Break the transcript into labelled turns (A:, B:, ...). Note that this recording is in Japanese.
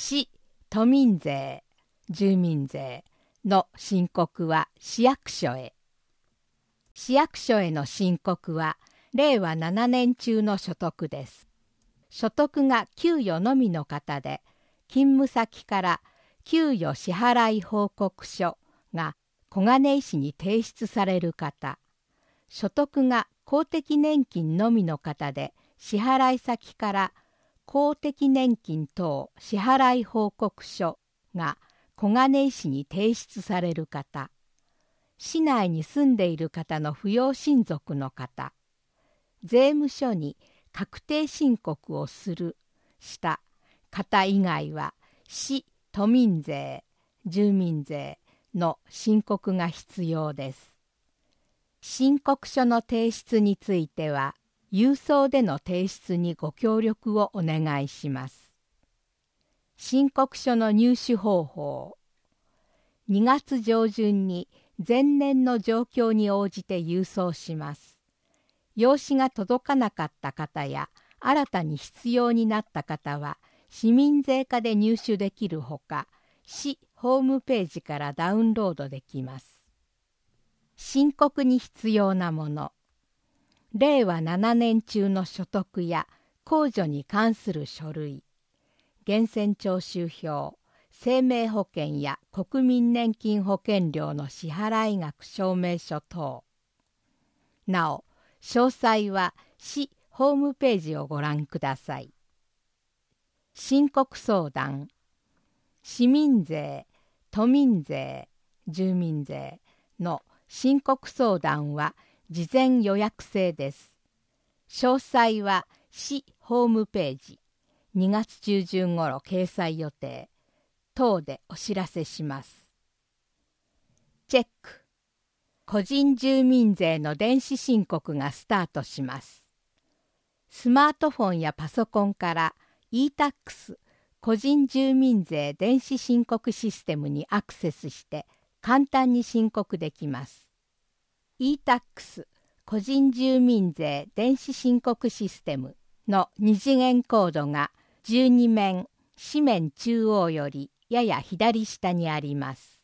A: 市都民税、住民税の申告は市役所へ。市役所への申告は令和7年中の所得です。所得が給与のみの方で、勤務先から給与支払い報告書が小金井市に提出される方、所得が公的年金のみの方で、支払い先から公的年金等支払い報告書が小金井市に提出される方、市内に住んでいる方の扶養親族の方、税務署に確定申告をした方以外は、市都民税、住民税の申告が必要です。申告書の提出については、郵送での提出にご協力をお願いします。申告書の入手方法。2月上旬に前年の状況に応じて郵送します。用紙が届かなかった方や、新たに必要になった方は、市民税課で入手できるほか、市ホームページからダウンロードできます。申告に必要なもの。令和7年中の所得や控除に関する書類、源泉徴収票、生命保険や国民年金保険料の支払い額証明書等。なお、詳細は市ホームページをご覧ください。申告相談。市民税、都民税、住民税の申告相談は事前予約制です。詳細は市ホームページ、2月中旬頃掲載予定等でお知らせします。チェック。個人住民税の電子申告がスタートします。スマートフォンやパソコンから e-tax 個人住民税電子申告システムにアクセスして簡単に申告できます。e-tax 個人住民税電子申告システムの二次元コードが12面、紙面中央よりやや左下にあります。